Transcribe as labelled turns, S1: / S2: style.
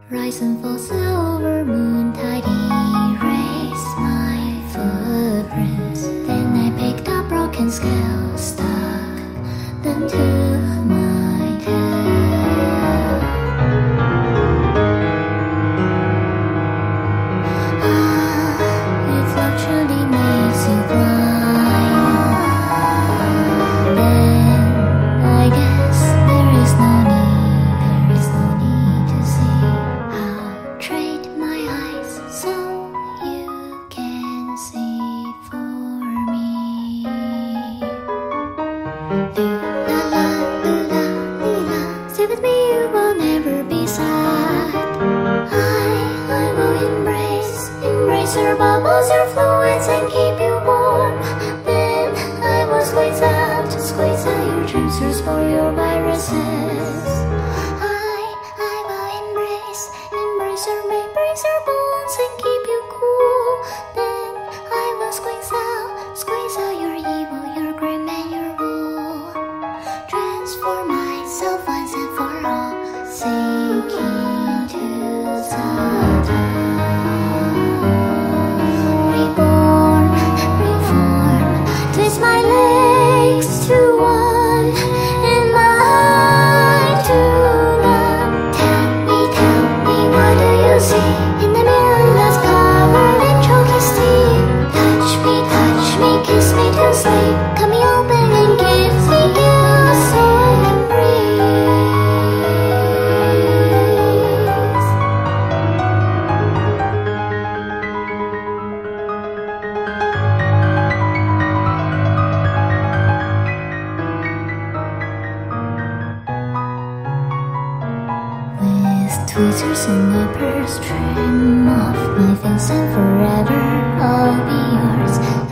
S1: Rise and fall, silver moon tide erase my footprints. Then I picked up broken scales, stuck them to my tail. If love truly makes you blind, then I guess there is no need to see. I'll trade my eyes so you can see for me. Lula, lula, lula, stay with me, you will never be sad. I will embrace your bubbles, your fluids, and keep you warm. Then I will squeeze out your germs, your spore, your viruses. I will embrace your bones and keep you cool. Then I will squeeze out your evil, your grim, and your wool. Transform myself once and for all, sinking to the reborn, reform, twist my legs to one and mine to none. Tell me, what do you see in the mirror that's covered in chalky steam? Touch me, kiss me to sleep. Cut me open and give me you so I can breathe. With tweezers and nippers, trim off my face, and forever I'll be yours.